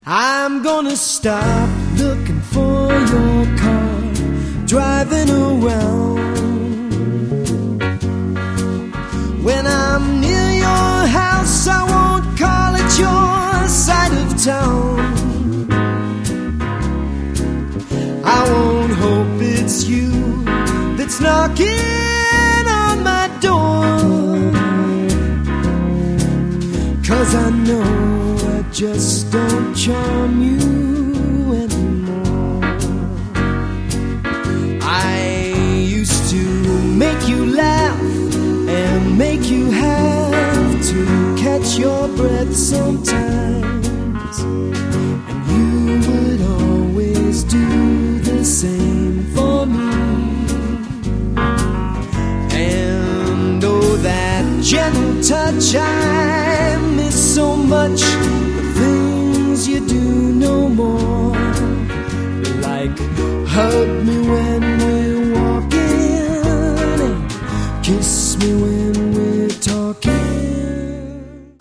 I'm gonna stop looking for your car, driving around. When I'm near your house, I won't call it your side of town. I won't hope it's you that's knocking on my door, 'cause I know I just don't charm you anymore. I used to make you laugh and make you have to catch your breath sometimes, and you would always do the same for me. And oh, that gentle touch I miss so much. You do no more, like hug me when we're walking and kiss me when we're talking.